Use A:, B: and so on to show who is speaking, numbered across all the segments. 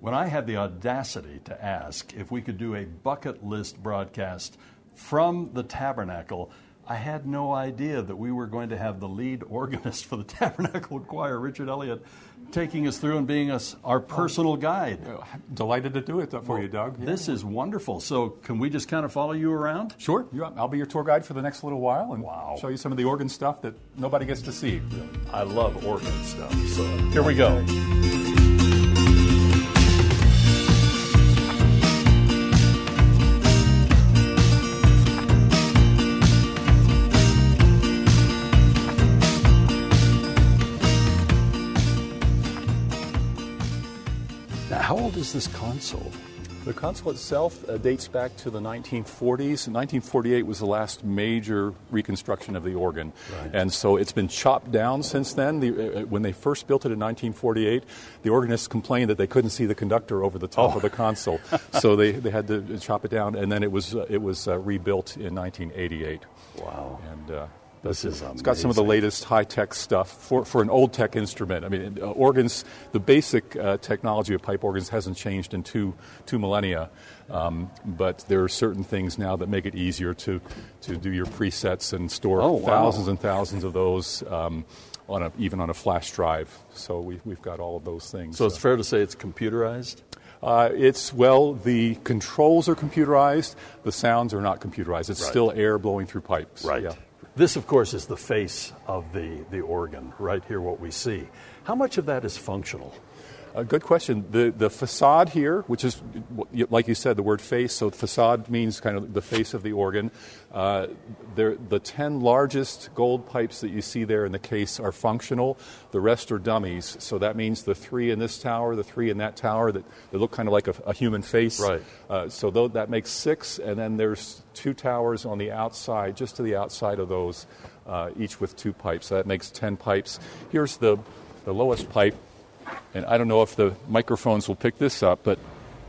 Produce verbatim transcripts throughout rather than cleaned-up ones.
A: when I had the audacity to ask if we could do a bucket list broadcast from the Tabernacle, I had no idea that we were going to have the lead organist for the Tabernacle Choir, Richard Elliott, taking us through and being us our personal guide.
B: Delighted to do it for well, you, Doug. Yeah.
A: This is wonderful. So can we just kind of follow you around?
B: Sure. I'll be your tour guide for the next little while and
A: wow.
B: show you some of the organ stuff that nobody gets to see.
A: I love organ stuff. So here we go. How old is this console?
B: The console itself uh, dates back to the nineteen forties. nineteen forty-eight was the last major reconstruction of the organ. Right. And so it's been chopped down since then. The, uh, when they first built it in nineteen forty-eight, the organists complained that they couldn't see the conductor over the top oh. of the console. So they, they had to chop it down, and then it was, uh, it was uh, rebuilt in nineteen eighty-eight.
A: Wow.
B: And uh,
A: This is amazing.
B: It's got some of the latest high-tech stuff for, for an old-tech instrument. I mean, uh, organs, the basic uh, technology of pipe organs hasn't changed in two two millennia, um, but there are certain things now that make it easier to, to do your presets and store
A: oh, wow.
B: thousands and thousands of those um, on a, even on a flash drive. So we, we've got all of those things.
A: So it's fair to say it's computerized?
B: Uh, it's, well, the controls are computerized. The sounds are not computerized. It's
A: right.
B: still air blowing through pipes.
A: Right.
B: Yeah.
A: This, of course, is the face of the, the organ, right here, what we see. How much of that is functional?
B: A good question. The the facade here, which is, like you said, the word face, so facade means kind of the face of the organ. Uh, the ten largest gold pipes that you see there in the case are functional. The rest are dummies. So that means the three in this tower, the three in that tower, that they look kind of like a, a human face.
A: Right.
B: Uh, so th- that makes six, and then there's two towers on the outside, just to the outside of those, uh, each with two pipes. So that makes ten pipes. Here's the, the lowest pipe. And I don't know if the microphones will pick this up, but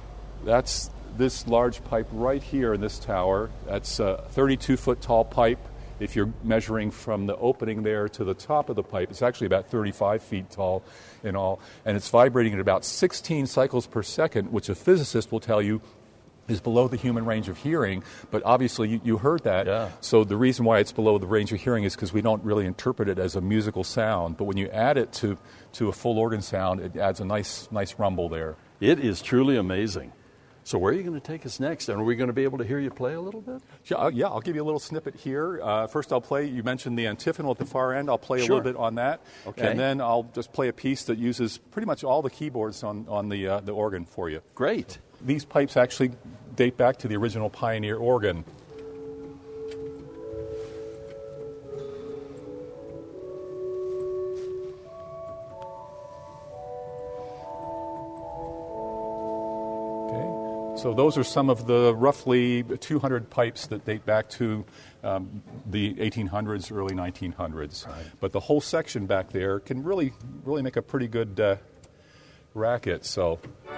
B: that's this large pipe right here in this tower. That's a thirty-two foot tall pipe. If you're measuring from the opening there to the top of the pipe, it's actually about thirty-five feet tall in all. And it's vibrating at about sixteen cycles per second, which a physicist will tell you is below the human range of hearing, but obviously you, you heard that.
A: Yeah.
B: So the reason why it's below the range of hearing is because we don't really interpret it as a musical sound. But when you add it to, to a full organ sound, it adds a nice nice rumble there.
A: It is truly amazing. So where are you going to take us next? And are we going to be able to hear you play a little bit?
B: Yeah, uh, yeah I'll give you a little snippet here. Uh, first I'll play, you mentioned the antiphonal at the far end. I'll play
A: sure.
B: a little bit on that.
A: Okay.
B: And then I'll just play a piece that uses pretty much all the keyboards on, on the, uh, the organ for you.
A: Great.
B: These pipes actually date back to the original Pioneer organ. Okay, so those are some of the roughly two hundred pipes that date back to um, the eighteen hundreds, early nineteen hundreds.
A: Right.
B: But the whole section back there can really, really make a pretty good uh, racket. So.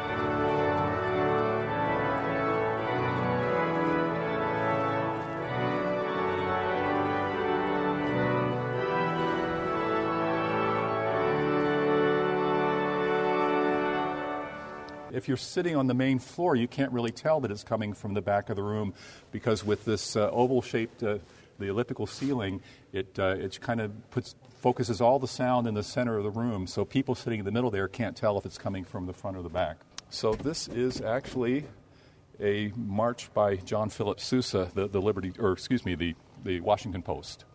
B: If you're sitting on the main floor, you can't really tell that it's coming from the back of the room because with this uh, oval-shaped, uh, the elliptical ceiling, it uh, it kind of puts focuses all the sound in the center of the room. So people sitting in the middle there can't tell if it's coming from the front or the back. So this is actually a march by John Philip Sousa, the, the Liberty, or excuse me, the, the Washington Post.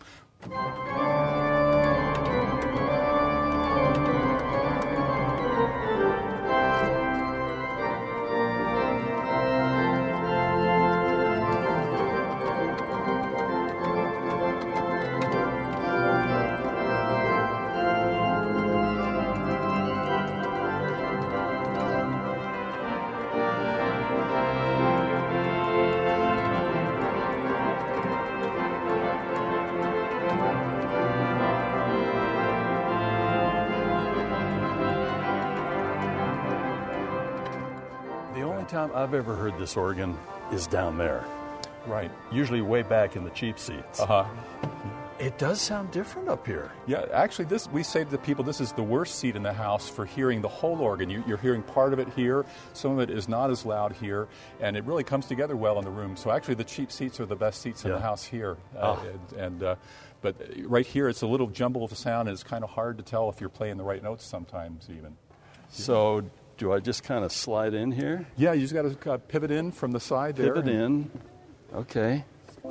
A: Time I've ever heard this organ is down there.
B: Right.
A: Usually way back in the cheap seats.
B: Uh-huh.
A: It does sound different up here.
B: Yeah, actually, this we say to the people, this is the worst seat in the house for hearing the whole organ. You, you're hearing part of it here, some of it is not as loud here, and it really comes together well in the room. So actually, the cheap seats are the best seats in
A: Yeah.
B: the house here.
A: Ah.
B: Uh, and, and uh, but right here, it's a little jumble of sound, and it's kind of hard to tell if you're playing the right notes sometimes, even.
A: So do I just kind of slide in here?
B: Yeah, you just got to uh, pivot in from the side there.
A: Pivot in. Okay.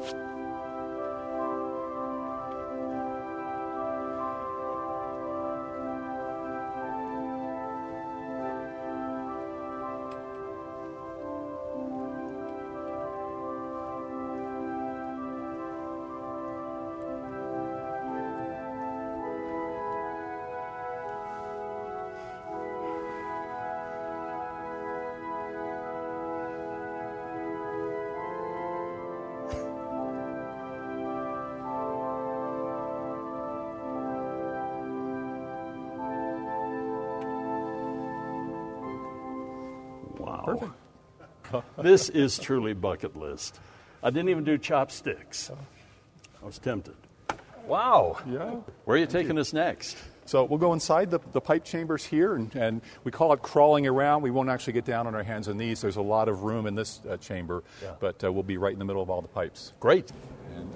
A: Wow.
B: Perfect.
A: This is truly bucket list. I didn't even do chopsticks. I was tempted. Wow.
B: Yeah.
A: Where are you taking us next?
B: So we'll go inside the, the pipe chambers here, and, and we call it crawling around. We won't actually get down on our hands and knees. There's a lot of room in this uh, chamber,
A: Yeah.
B: but uh, we'll be right in the middle of all the pipes.
A: Great.
B: And,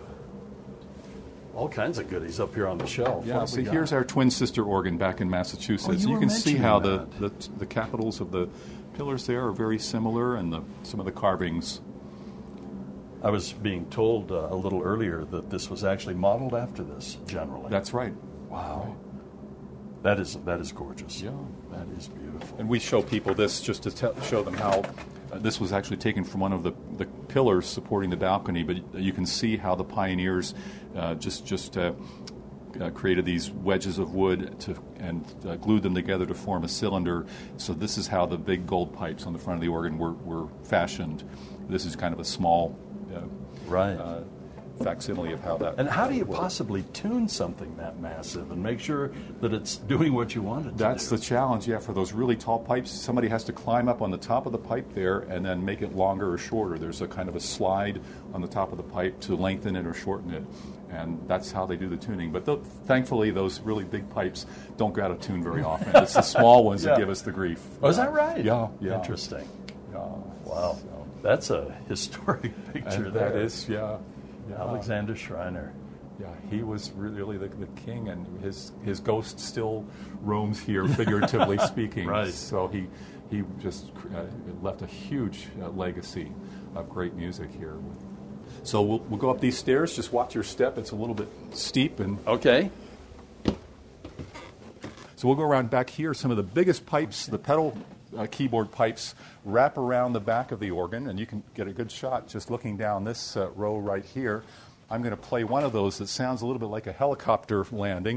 A: All kinds of goodies up here on the shelf.
B: yeah,
A: What have
B: so
A: we got?
B: here's our twin sister organ back in Massachusetts.
A: Oh, you
B: you
A: were
B: can see
A: mentioning
B: how the,
A: that.
B: the, the capitals of the pillars there are very similar, and the, some of the carvings.
A: I was being told uh, a little earlier that this was actually modeled after this, generally.
B: That's right.
A: Wow. That is that is gorgeous.
B: Yeah.
A: That is beautiful.
B: And we show people this just to te- show them how uh, this was actually taken from one of the, the pillars supporting the balcony, but you can see how the pioneers uh, just just uh, uh, created these wedges of wood to, and uh, glued them together to form a cylinder. So this is how the big gold pipes on the front of the organ were, were fashioned. This is kind of a small uh,
A: Right.
B: uh, facsimile of how that
A: And how do you
B: worked.
A: possibly tune something that massive and make sure that it's doing what you want it to
B: That's
A: do?
B: the challenge, yeah, for those really tall pipes. Somebody has to climb up on the top of the pipe there and then make it longer or shorter. There's a kind of a slide on the top of the pipe to lengthen it or shorten it. And that's how they do the tuning. But th- thankfully, those really big pipes don't go out of tune very often. It's the small ones
A: Yeah.
B: that give us the grief.
A: Oh, is that right?
B: Yeah, yeah.
A: Interesting.
B: Yeah.
A: Wow.
B: So,
A: That's a historic picture
B: and
A: there.
B: that is, yeah. yeah.
A: Alexander Schreiner.
B: Yeah, he was really the, the king, and his his ghost still roams here, figuratively speaking.
A: Right.
B: So he he just uh, left a huge uh, legacy of great music here. So we'll we'll go up these stairs. Just watch your step; it's a little bit steep, and
A: Okay.
B: so we'll go around back here. Some of the biggest pipes, the pedal uh, keyboard pipes, wrap around the back of the organ, and you can get a good shot just looking down this uh, row right here. I'm going to play one of those that sounds a little bit like a helicopter landing.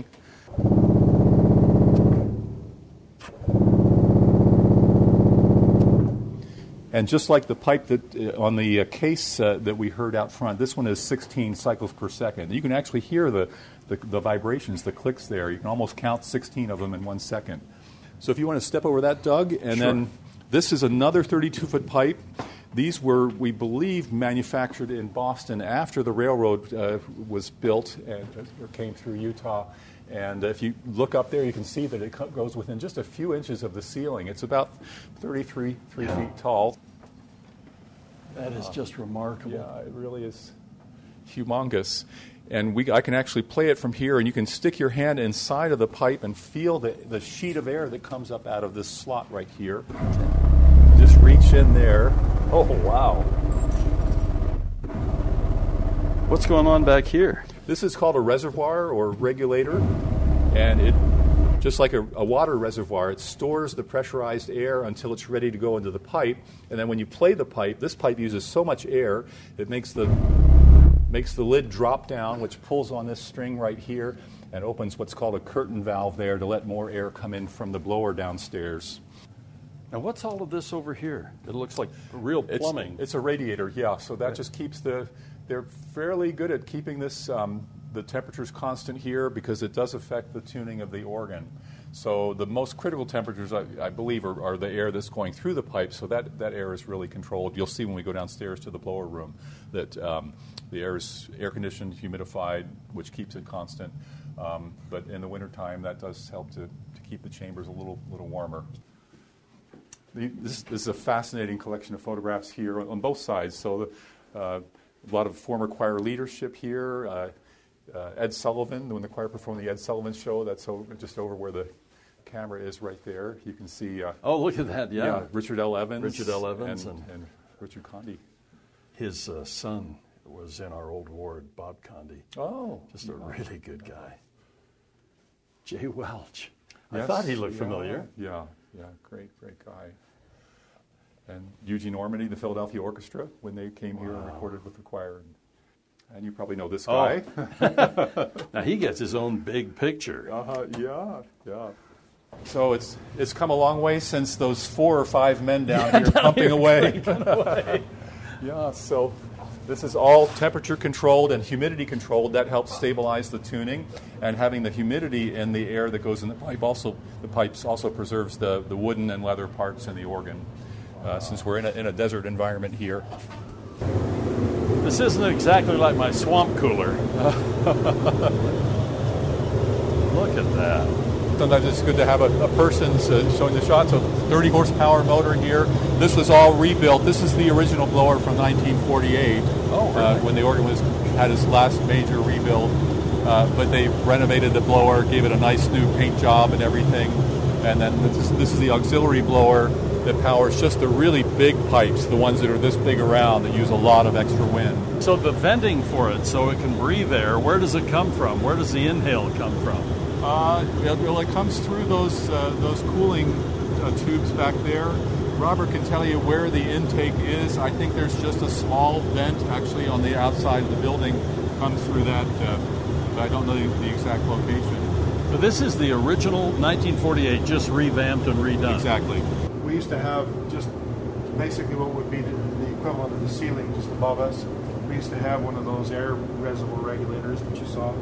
B: And just like the pipe that uh, on the uh, case uh, that we heard out front, this one is sixteen cycles per second. You can actually hear the, the, the vibrations, the clicks there. You can almost count sixteen of them in one second. So if you want to step over that, Doug, and
A: Sure.
B: then this is another thirty-two foot pipe. These were, we believe, manufactured in Boston after the railroad uh, was built and uh, came through Utah. And if you look up there, you can see that it co- goes within just a few inches of the ceiling. It's about thirty-three three
A: Yeah.
B: feet tall.
A: That is just remarkable.
B: Yeah, it really is humongous. And we, I can actually play it from here, and you can stick your hand inside of the pipe and feel the, the sheet of air that comes up out of this slot right here. Just reach in there.
A: Oh, wow. What's going on back here?
B: This is called a reservoir or regulator, and it, just like a, a water reservoir, it stores the pressurized air until it's ready to go into the pipe. And then when you play the pipe, this pipe uses so much air, it makes the makes the lid drop down, which pulls on this string right here and opens what's called a curtain valve there to let more air come in from the blower downstairs.
A: Now, what's all of this over here? It looks like real plumbing.
B: It's, it's a radiator, yeah. So that just keeps the. They're fairly good at keeping this um, the temperatures constant here because it does affect the tuning of the organ. So the most critical temperatures, I, I believe, are, are the air that's going through the pipe. So that, that air is really controlled. You'll see when we go downstairs to the blower room that um, the air is air conditioned, humidified, which keeps it constant. Um, but in the wintertime, that does help to, to keep the chambers a little little warmer. The, this, this is a fascinating collection of photographs here on, on both sides. So the, uh, a lot of former choir leadership here. Uh, uh, Ed Sullivan, when the choir performed the Ed Sullivan show, that's over, just over where the camera is right there. You can see. Uh,
A: oh, look at that! Yeah.
B: yeah, Richard L. Evans.
A: Richard L. Evans
B: and,
A: and,
B: and Richard Condy.
A: His uh, son was in our old ward, Bob Condy.
B: Oh,
A: just a really good guy. Jay Welch.
B: Yes,
A: I thought he looked
B: yeah,
A: familiar.
B: Yeah, yeah, great, great guy. And Eugene Ormandy, the Philadelphia Orchestra, when they came wow. here and recorded with the choir. And you probably know this guy.
A: Oh. Now he gets his own big picture.
B: Uh-huh, yeah, yeah. So it's it's come a long way since those four or five men down
A: yeah,
B: here
A: down
B: pumping
A: here
B: away.
A: away.
B: Yeah, so this is all temperature controlled and humidity controlled. That helps stabilize the tuning. And having the humidity in the air that goes in the pipe also, the pipes also preserves the, the wooden and leather parts in the organ, uh, since we're in a, in a desert environment here.
A: This isn't exactly like my swamp cooler. Look at that.
B: Sometimes it's good to have a, a person uh, showing the shot. So thirty horsepower motor here. This was all rebuilt. This is the original blower from nineteen forty-eight.
A: Oh, really?
B: uh, when the organ was had its last major rebuild. Uh, but they renovated the blower, gave it a nice new paint job and everything. And then this is, this is the auxiliary blower that powers just the really big pipes, the ones that are this big around that use a lot of extra wind.
A: So the venting for it, so it can breathe air, where does it come from? Where does the inhale come from?
B: Uh, well, it comes through those uh, those cooling uh, tubes back there. Robert can tell you where the intake is. I think there's just a small vent actually on the outside of the building, comes through that. Uh, but I don't know the, the exact location.
A: So this is the original nineteen forty-eight, just revamped and redone.
B: Exactly.
C: We used to have just basically what would be the, the equivalent of the ceiling just above us. We used to have one of those air reservoir regulators that you saw,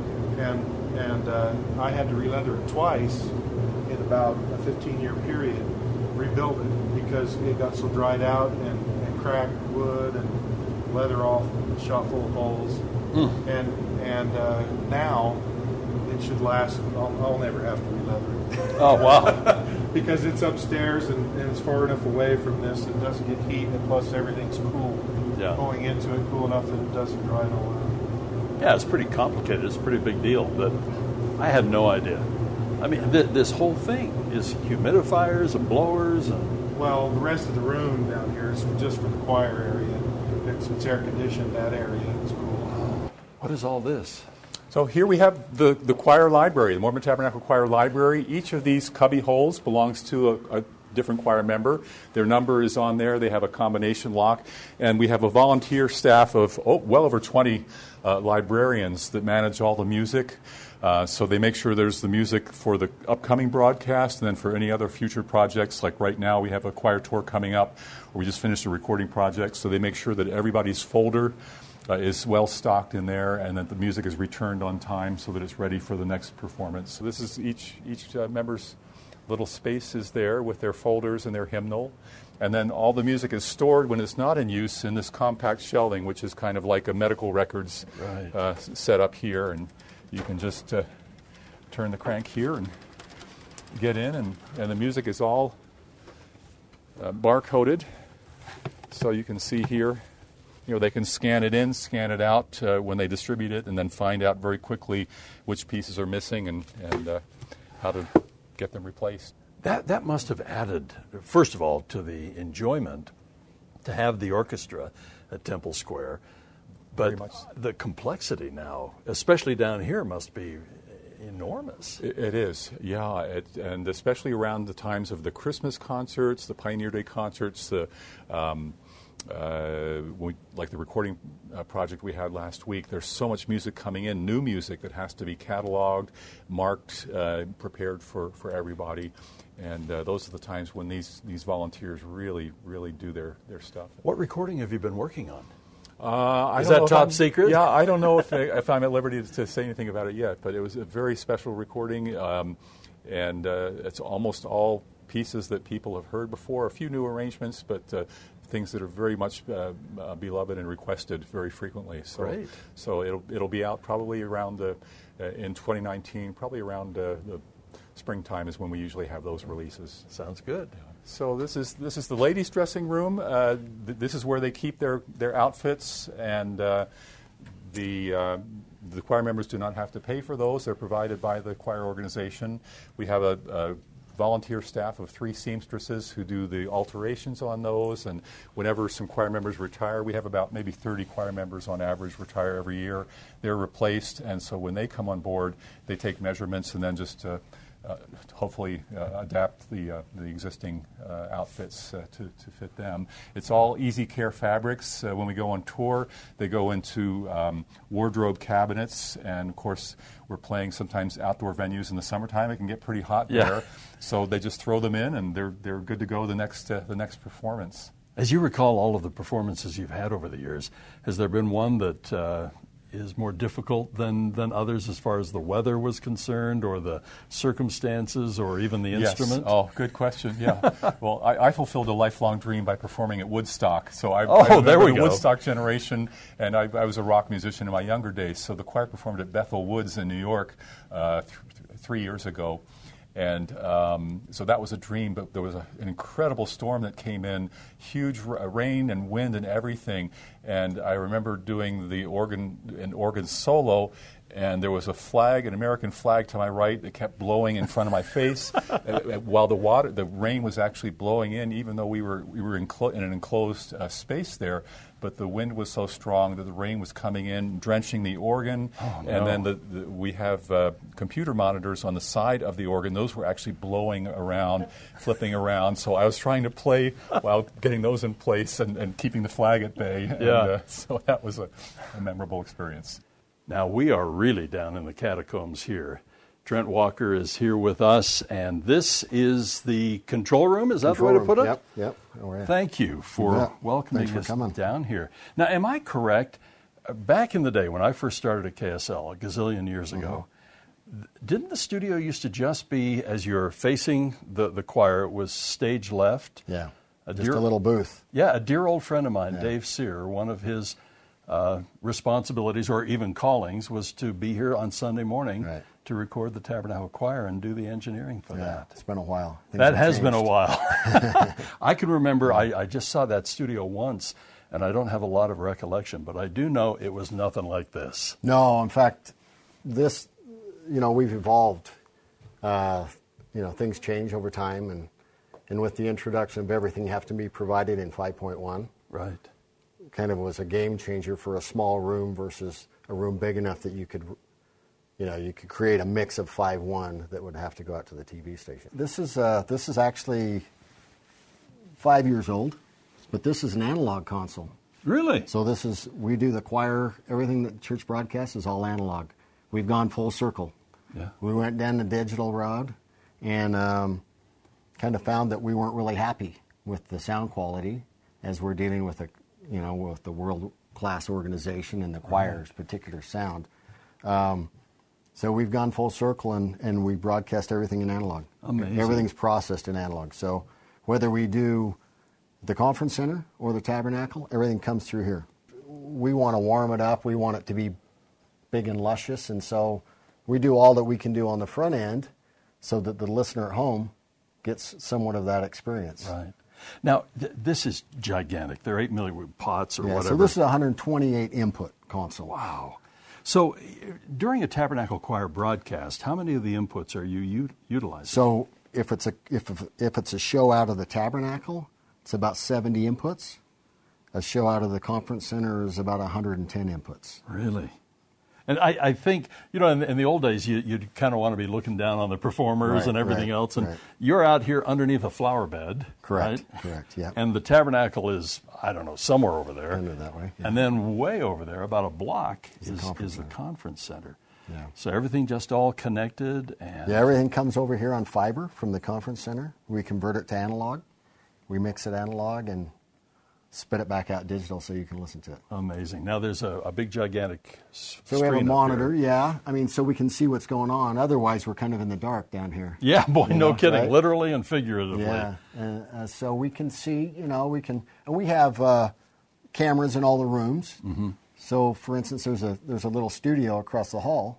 C: and and uh, I had to re-leather it twice in about a fifteen-year period, rebuild it because it got so dried out and, and cracked wood and leather all shot full of holes. Mm. And and uh, now it should last. I'll, I'll never have to re-leather it.
A: Oh wow!
C: Because it's upstairs and, and it's far enough away from this, it doesn't get heat, and plus everything's cool
A: yeah.
C: going into it, cool enough that it doesn't dry it all out.
A: Yeah, it's pretty complicated. It's a pretty big deal, but I had no idea. I mean, th- this whole thing is humidifiers and blowers and...
C: Well, the rest of the room down here is just for the choir area. It's, it's air conditioned, that area is cool.
A: What is all this?
B: So here we have the, the choir library, the Mormon Tabernacle Choir Library. Each of these cubby holes belongs to a, a different choir member. Their number is on there. They have a combination lock. And we have a volunteer staff of oh, well over twenty uh, librarians that manage all the music. Uh, so they make sure there's the music for the upcoming broadcast and then for any other future projects. Like right now we have a choir tour coming up where we just finished a recording project. So they make sure that everybody's folder Uh, is well stocked in there, and that the music is returned on time so that it's ready for the next performance. So this is each each uh, member's little space is there with their folders and their hymnal, and then all the music is stored when it's not in use in this compact shelving, which is kind of like a medical records
A: right.
B: uh, set up here, and you can just uh, turn the crank here and get in, and, and the music is all uh, barcoded, so you can see here. You know, they can scan it in, scan it out uh, when they distribute it, and then find out very quickly which pieces are missing and, and uh, how to get them replaced.
A: That that must have added, first of all, to the enjoyment to have the orchestra at Temple Square. But the complexity now, especially down here, must be enormous.
B: It, it is, yeah, it, and especially around the times of the Christmas concerts, the Pioneer Day concerts, the um, Uh, we, like the recording uh, project we had last week, there's so much music coming in, new music that has to be cataloged, marked, uh, prepared for, for everybody. And uh, those are the times when these, these volunteers really, really do their, their stuff.
A: What recording have you been working on?
B: Uh, I
A: Is
B: don't
A: that
B: know
A: top
B: if
A: secret?
B: Yeah, I don't know if, I, if I'm at liberty to say anything about it yet, but it was a very special recording. Um, and uh, it's almost all pieces that people have heard before. A few new arrangements, but uh, things that are very much uh, uh, beloved and requested very frequently. So,
A: Great.
B: so it'll it'll be out probably around the uh, in twenty nineteen, probably around uh, the springtime is when we usually have those releases.
A: Sounds good.
B: So this is this is the ladies' dressing room. Uh, th- this is where they keep their, their outfits, and uh, the uh, the choir members do not have to pay for those. They're provided by the choir organization. We have a, a volunteer staff of three seamstresses who do the alterations on those, and whenever some choir members retire, we have about maybe thirty choir members on average retire every year. They're replaced, and so when they come on board, they take measurements and then just uh, Uh, hopefully uh, adapt the uh, the existing uh, outfits uh, to, to fit them. It's all Easy Care fabrics. Uh, when we go on tour, they go into um, wardrobe cabinets, and of course we're playing sometimes outdoor venues in the summertime. It can get pretty hot
A: Yeah.
B: there, so they just throw them in, and they're they're good to go the next uh, the next performance.
A: As you recall all of the performances you've had over the years, has there been one that uh, is more difficult than, than others as far as the weather was concerned, or the circumstances, or even the instrument?
B: Yes. Oh, good question. Yeah. Well, I, I fulfilled a lifelong dream by performing at Woodstock. So I,
A: Oh,
B: I
A: there we
B: the
A: go.
B: Woodstock generation, and I, I was a rock musician in my younger days. So the choir performed at Bethel Woods in New York uh, th- th- three years ago. And um, so that was a dream, but there was a, an incredible storm that came in, huge r- rain and wind and everything. And I remember doing the organ, an organ solo, and there was a flag, an American flag to my right that kept blowing in front of my face, uh, while the water, the rain was actually blowing in, even though we were we were enclo- in an enclosed uh, space there. But the wind was so strong that the rain was coming in, drenching the organ.
A: Oh, no.
B: And then the, the, we have uh, computer monitors on the side of the organ. Those were actually blowing around, flipping around. So I was trying to play while getting those in place and, and keeping the flag at bay. And,
A: Yeah.
B: uh, so that was a, a memorable experience.
A: Now, we are really down in the catacombs here. Trent Walker is here with us, and this is the control room. Is that
D: Control
A: the way to put it?
D: room. Yep, yep. Oh, yeah.
A: Thank you for
D: Yeah.
A: welcoming
D: Thanks for
A: us
D: coming.
A: down here. Now, am I correct? Uh, Back in the day when I first started at K S L a gazillion years ago, th- didn't the studio used to just be, as you're facing the, the choir, it was stage left?
D: Yeah,
A: A
D: just
A: dear-
D: a little booth.
A: Yeah, a dear old friend of mine,
D: Yeah.
A: Dave Sear, one of his uh, responsibilities or even callings was to be here on Sunday morning
D: Right.
A: to record the Tabernacle Choir and do the engineering for
D: Yeah,
A: that.
D: it's been a while. Things
A: That
D: have
A: has been a
D: changed.
A: while. I can remember I, I just saw that studio once, and I don't have a lot of recollection, but I do know it was nothing like this.
D: No, in fact, this, you know, we've evolved. Uh, you know, things change over time, and and with the introduction of everything have to be provided in five point one,
A: Right.
D: kind of was a game changer for a small room versus a room big enough that you could, you know, you could create a mix of five one that would have to go out to the T V station. This is uh, this is actually five years old, but this is an analog console.
A: Really?
D: So this is, we do the choir, everything that church broadcasts is all analog. We've gone full circle.
A: Yeah.
D: We went down the digital road and um, kind of found that we weren't really happy with the sound quality as we're dealing with a, you know, with the world-class organization and the choir's particular sound. Um, so we've gone full circle and, and we broadcast everything in analog.
A: Amazing.
D: Everything's processed in analog. So whether we do the conference center or the tabernacle, everything comes through here. We want to warm it up. We want it to be big and luscious, and so we do all that we can do on the front end so that the listener at home gets somewhat of that experience.
A: Right. Now, th- this is gigantic. They're eight million pots or
D: Yeah,
A: whatever.
D: so this is a one hundred twenty-eight input console.
A: Wow. So uh, during a Tabernacle Choir broadcast, how many of the inputs are you u- utilizing?
D: So if it's a if if it's a show out of the tabernacle, it's about seventy inputs. A show out of the conference center is about one hundred ten inputs.
A: Really? And I, I think, you know, in, in the old days, you, you'd kind of want to be looking down on the performers
D: Right,
A: and everything
D: right,
A: else. And
D: right.
A: you're out here underneath a flower bed.
D: Correct,
A: Right?
D: correct, yeah.
A: And the tabernacle is, I don't know, somewhere over there.
D: Kind of that way, yeah.
A: And then way over there, about a block,
D: Is the
A: is,
D: conference
A: is the
D: center.
A: conference center.
D: Yeah.
A: So everything just all connected. And
D: Yeah, everything comes over here on fiber from the conference center. We convert it to analog. We mix it analog and spit it back out digital so you can listen to it.
A: Amazing. Now there's a, a big gigantic s-
D: So we have a
A: screen up
D: monitor,
A: here.
D: yeah. I mean, so we can see what's going on. Otherwise, we're kind of in the dark down here.
A: Yeah, boy,
D: You
A: no
D: know,
A: kidding.
D: right?
A: Literally and figuratively.
D: Yeah. Uh, uh, so we can see, you know, we can, and we have uh, cameras in all the rooms. Mm-hmm. So, for instance, there's a there's a little studio across the hall.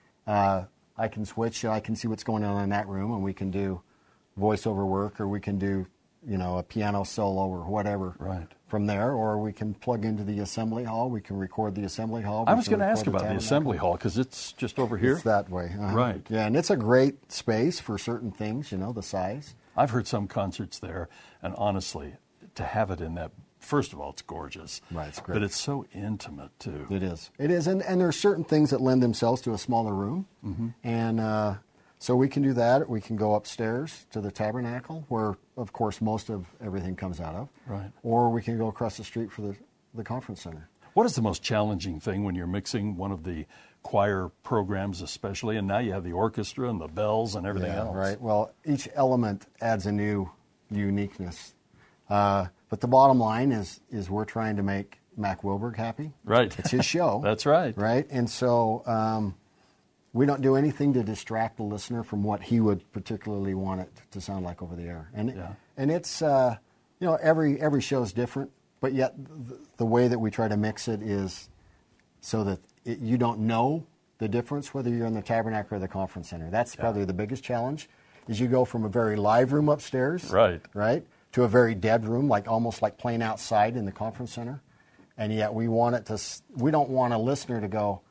D: Uh, I can switch. I can see what's going on in that room, and we can do voiceover work, or we can do, you know, a piano solo or whatever.
A: Right.
D: From there, or we can plug into the assembly hall. We can record the assembly hall.
A: I
D: We
A: was
D: can
A: going to ask
D: record
A: about the
D: tabernacle.
A: assembly hall because it's just over here.
D: It's that way. uh-huh.
A: Right.
D: Yeah, and it's a great space for certain things, you know, the size.
A: I've heard some concerts there, and honestly, to have it in that, first of all, it's gorgeous.
D: Right, it's great.
A: But it's so intimate, too.
D: It is. It is, and, and there's certain things that lend themselves to a smaller room.
A: Mm-hmm.
D: And uh, so we can do that. We can go upstairs to the tabernacle, where, of course, most of everything comes out of.
A: Right.
D: Or we can go across the street for the, the conference center.
A: What is the most challenging thing when you're mixing one of the choir programs especially, and now you have the orchestra and the bells and everything
D: Yeah,
A: else?
D: right. Well, each element adds a new uniqueness. Uh, but the bottom line is is we're trying to make Mac Wilberg happy.
A: Right.
D: It's his show.
A: That's right.
D: Right. And so um, we don't do anything to distract the listener from what he would particularly want it to sound like over the air. And
A: Yeah.
D: and it's uh, you know every every show is different, but yet the, the way that we try to mix it is so that it, you don't know the difference whether you're in the tabernacle or the conference center. That's
A: Yeah.
D: probably the biggest challenge. Is you go from a very live room upstairs,
A: Right.
D: right, to a very dead room, like almost like playing outside in the conference center, and yet we want it to. s- We don't want a listener to go,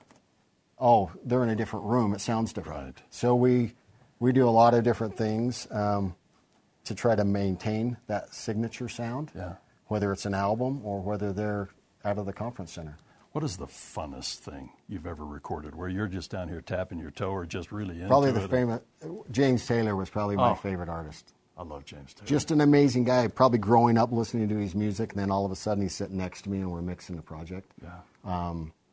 D: "Oh, they're in a different room. It sounds different."
A: Right.
D: So we we do a lot of different things um, to try to maintain that signature sound,
A: Yeah.
D: whether it's an album or whether they're out of the conference center.
A: What is the funnest thing you've ever recorded where you're just down here tapping your toe or just really into
D: Probably the
A: it?
D: famous James Taylor was probably my
A: Oh.
D: favorite artist.
A: I love James Taylor.
D: Just an amazing guy. Probably growing up listening to his music, and then all of a sudden he's sitting next to me and we're mixing the project.
A: Yeah.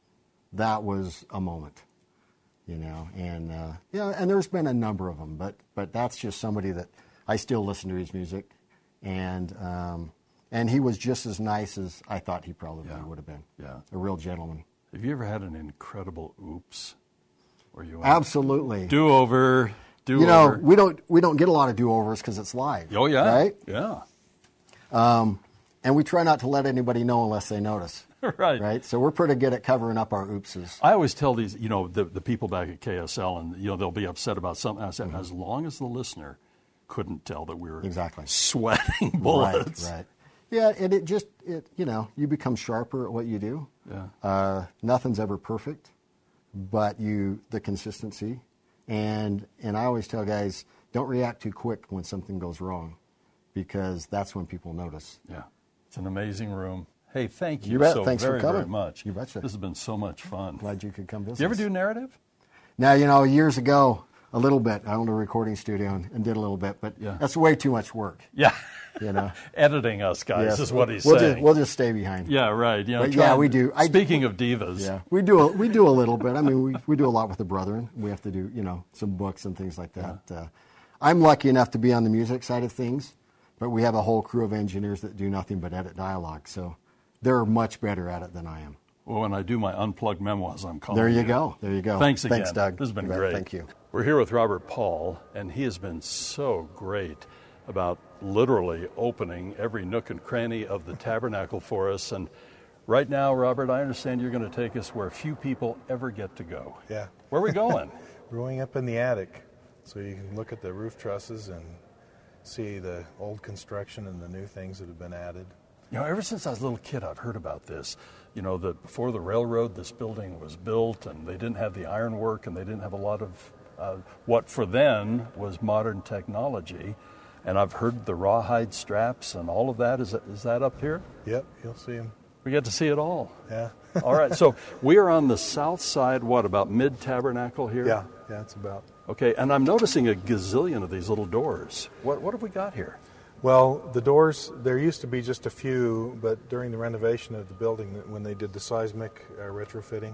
D: That was a moment, you know. And uh, yeah, and there's been a number of them, but but that's just somebody that I still listen to his music, and um, and he was just as nice as I thought he probably
A: Yeah.
D: would have been.
A: Yeah.
D: A real gentleman.
A: Have you ever had an incredible oops? Where you went,
D: Absolutely.
A: do over, do
D: you know,
A: over?
D: we don't we don't get a lot of do-overs because it's live.
A: Oh yeah,
D: Right.
A: Yeah,
D: And we try not to let anybody know unless they notice.
A: right.
D: Right. So we're pretty good at covering up our oopses.
A: I always tell these, you know, the the people back at K S L, and you know they'll be upset about something. I said, as long as the listener couldn't tell that we were
D: Exactly.
A: sweating bullets.
D: Right, right. Yeah, and it just, it you know, you become sharper at what you do.
A: Yeah.
D: Uh, nothing's ever perfect, but you, the consistency. And and I always tell guys, don't react too quick when something goes wrong, because that's when people notice.
A: Yeah, it's an amazing room. Hey, thank you,
D: You bet.
A: so
D: Thanks for
A: very, very
D: coming.
A: much.
D: You betcha.
A: This has been so much fun.
D: Glad you could come visit.
A: Do you ever
D: us.
A: do narrative?
D: Now, you know, years ago, a little bit, I owned a recording studio and, and did a little bit, but
A: Yeah.
D: that's way too much work,
A: Yeah.
D: you know.
A: Editing us, guys,
D: Yes,
A: is what he's
D: we'll
A: saying.
D: Just, we'll just stay behind.
A: yeah, right. You know,
D: But yeah,
A: trying-
D: we do. I-
A: Speaking of divas,
D: Yeah, we do a, we do a little bit. I mean, we, we do a lot with the Brethren. We have to do, you know, some books and things like that. Uh, I'm lucky enough to be on the music side of things, but we have a whole crew of engineers that do nothing but edit dialogue. So they're much better at it than I am.
A: well, when I do my unplugged memoirs, I'm calling
D: There you go. There you go.
A: Thanks again.
D: Thanks, Doug.
A: This has been
D: You bet.
A: great.
D: Thank you.
A: We're here with Robert Paul, and he has been so great about literally opening every nook and cranny of the tabernacle for us. And right now, Robert, I understand you're going to take us where few people ever get to go.
C: Yeah.
A: Where are we going?
C: We're going up in the attic, so you can look at the roof trusses and see the old construction and the new things that have been added.
A: You know, ever since I was a little kid, I've heard about this. You know, that before the railroad, this building was built, and they didn't have the ironwork, and they didn't have a lot of uh, what for then was modern technology. And I've heard the rawhide straps and all of that. Is that, is that up here?
C: Yep, you'll see them.
A: We get to see it all.
C: Yeah.
A: All right, so we are on the south side, what, about mid-tabernacle here?
C: Yeah, yeah, it's about.
A: Okay, and I'm noticing a gazillion of these little doors. What, what have we got here?
C: Well, the doors, there used to be just a few, but during the renovation of the building, when they did the seismic uh, retrofitting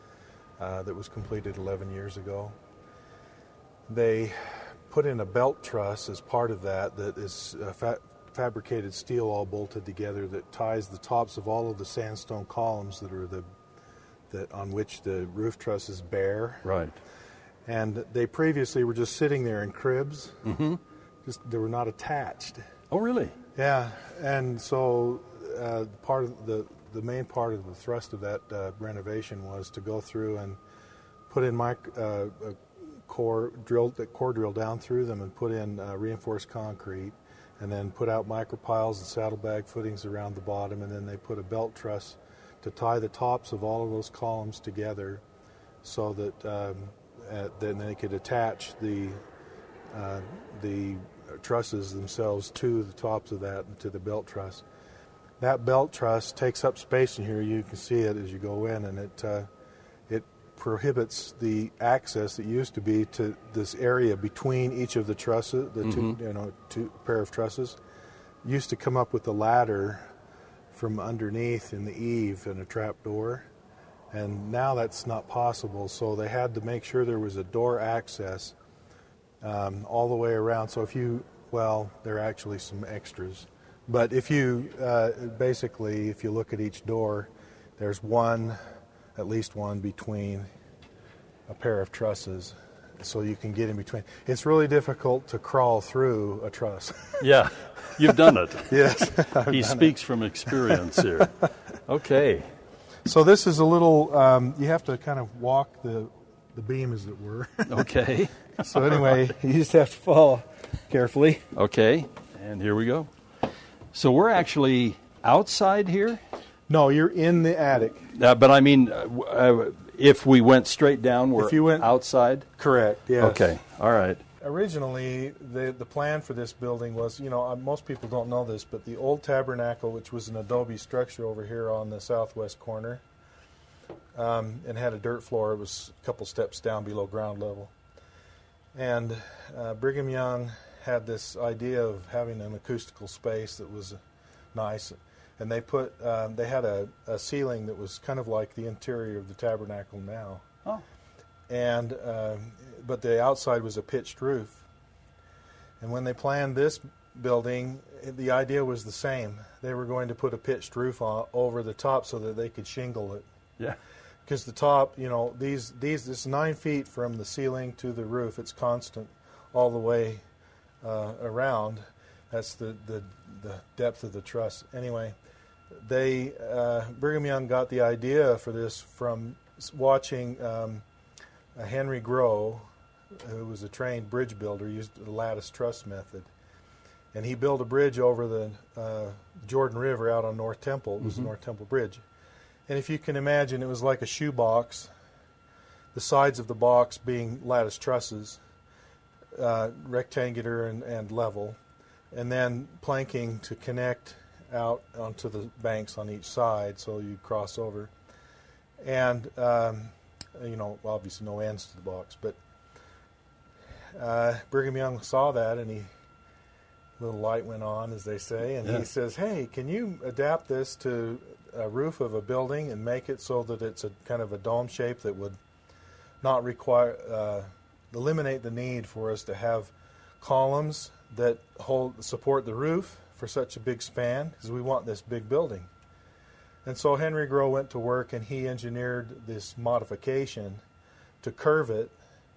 C: uh, that was completed eleven years ago, they put in a belt truss as part of that that is uh, fa- fabricated steel all bolted together that ties the tops of all of the sandstone columns that are the that on which the roof trusses bear.
A: Right.
C: And they previously were just sitting there in cribs.
A: Mm-hmm.
C: Just they were not attached.
A: Oh, really?
C: Yeah, and so uh, part of the the main part of the thrust of that uh, renovation was to go through and put in mic- uh, a core drill, the core drill down through them, and put in uh, reinforced concrete, and then put out micropiles and saddlebag footings around the bottom, and then they put a belt truss to tie the tops of all of those columns together, so that um, uh, then they could attach the uh, the trusses themselves to the tops of that and to the belt truss. That belt truss takes up space in here. You can see it as you go in, and it uh, it prohibits the access that used to be to this area between each of the trusses, the
A: mm-hmm.
C: two, you know, two pair of trusses. Used to come up with a ladder from underneath in the eave and a trap door, and now that's not possible. So they had to make sure there was a door access um, all the way around. So if you, well, there are actually some extras. But if you, uh, basically, if you look at each door, there's one, at least one, between a pair of trusses, so you can get in between. It's really difficult to crawl through a truss.
A: Yeah, you've done it.
C: Yes.
A: He speaks from experience here. Okay.
C: So this is a little, um, you have to kind of walk the, the beam, as it were.
A: Okay.
C: So anyway, you just have to fall carefully.
A: Okay, and here we go. So we're actually outside here?
C: No, you're in the attic.
A: Uh, but I mean, uh, uh, if we went straight down, we're
C: If you went-
A: outside?
C: Correct, yes.
A: Okay, all right.
C: Originally, the the plan for this building was, you know, uh, most people don't know this, but the old tabernacle, which was an adobe structure over here on the southwest corner, um, and had a dirt floor, it was a couple steps down below ground level. And uh, Brigham Young had this idea of having an acoustical space that was nice, and they put um, they had a, a ceiling that was kind of like the interior of the tabernacle now.
A: Oh.
C: And um, but the outside was a pitched roof. And when they planned this building, the idea was the same. They were going to put a pitched roof on, over the top so that they could shingle it.
A: Yeah.
C: Because the top, you know, these these it's nine feet from the ceiling to the roof. It's constant all the way uh, around. That's the, the the depth of the truss. Anyway, they uh, Brigham Young got the idea for this from watching um, uh, Henry Grow, who was a trained bridge builder, used the lattice truss method, and he built a bridge over the uh, Jordan River out on North Temple. It was
A: Mm-hmm.
C: the North Temple Bridge. And if you can imagine, it was like a shoebox, the sides of the box being lattice trusses, uh, rectangular and, and level, and then planking to connect out onto the banks on each side so you cross over. And, um, you know, obviously no ends to the box, but uh, Brigham Young saw that, and he, little light went on, as they say, and
A: Yeah.
C: he says, hey, can you adapt this to a roof of a building and make it so that it's a kind of a dome shape that would not require, uh, eliminate the need for us to have columns that hold support the roof for such a big span, because we want this big building. And so Henry Grow went to work, and he engineered this modification to curve it,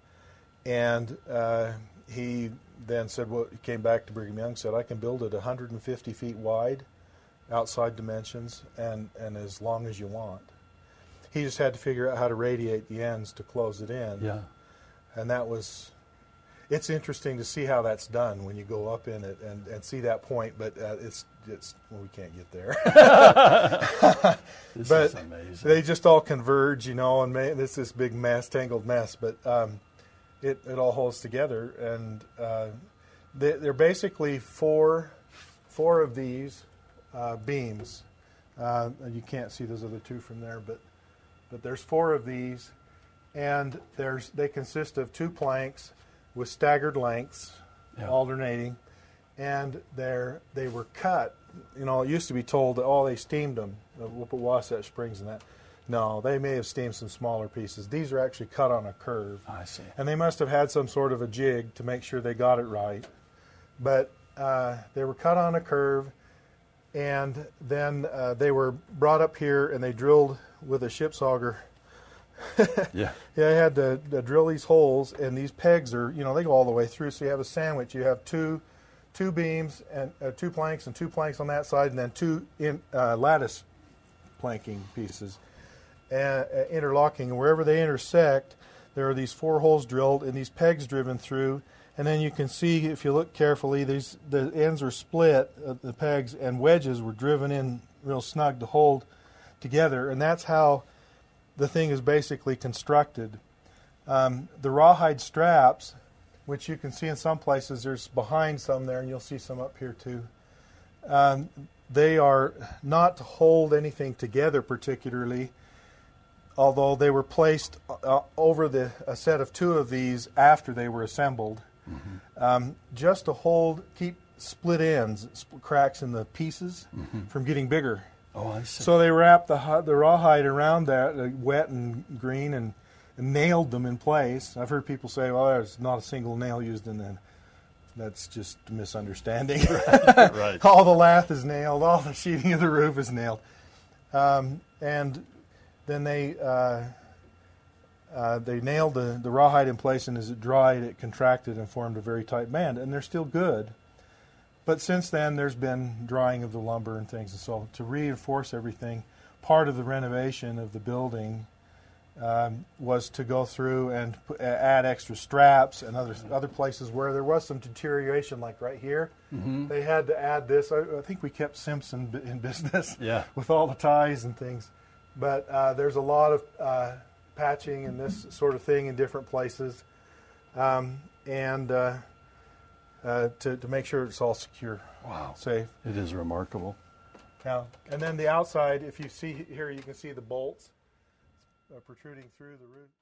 C: and uh, he then said, well, he came back to Brigham Young and said, I can build it one hundred fifty feet wide, outside dimensions, and, and as long as you want. He just had to figure out how to radiate the ends to close it in.
A: Yeah.
C: And that was, it's interesting to see how that's done when you go up in it and, and see that point, but uh, it's, it's well, we can't get there.
A: This
C: But
A: is amazing.
C: they just all converge, you know, and ma- it's this big mess, tangled mess, but um, it, it all holds together. And uh, they, they're basically four, four of these uh, beams. Uh, you can't see those other two from there, but but there's four of these, and there's they consist of two planks with staggered lengths,
A: Yeah.
C: alternating, and they're they were cut. You know, it used to be told that, oh, they steamed them, the Wasatch Springs and that. No, they may have steamed some smaller pieces. These are actually cut on a curve.
A: I see.
C: And they must have had some sort of a jig to make sure they got it right. But uh, they were cut on a curve, and then uh, they were brought up here and they drilled with a ship's auger.
A: Yeah.
C: Yeah, I had to, to drill these holes, and these pegs are, you know, they go all the way through. So you have a sandwich. You have two, two beams and uh, two planks, and two planks on that side, and then two in, uh, lattice planking pieces, uh, uh, interlocking. And wherever they intersect, there are these four holes drilled and these pegs driven through. And then you can see, if you look carefully, these the ends are split, uh, the pegs, and wedges were driven in real snug to hold together. And that's how the thing is basically constructed. Um, the rawhide straps, which you can see in some places, there's behind some there, and you'll see some up here too. Um, they are not to hold anything together particularly, although they were placed uh, over the a set of two of these after they were assembled, mm-hmm. um, just to hold, keep split ends, split cracks in the pieces mm-hmm. from getting bigger.
A: Oh, I see.
C: So they wrapped the the rawhide around that, uh, wet and green, and, and nailed them in place. I've heard people say, well, there's not a single nail used in that. That's just a misunderstanding.
A: Right. Right.
C: All the lath is nailed. All the sheeting of the roof is nailed. Um, and then they uh, uh, they nailed the, the rawhide in place, and as it dried, it contracted and formed a very tight band. And they're still good. But since then, there's been drying of the lumber and things. And so to reinforce everything, part of the renovation of the building um, was to go through and p- add extra straps and other other places where there was some deterioration, like right here. Mm-hmm. They had to add this. I, I think we kept Simpson b- in business
A: yeah.
C: with all the ties and things. But uh, there's a lot of uh, patching and this sort of thing in different places. Um, and... Uh, Uh, to, to make sure it's all secure.
A: Wow.
C: Safe.
A: It is remarkable.
C: Yeah. And then the outside, if you see here, you can see the bolts uh, protruding through the roof.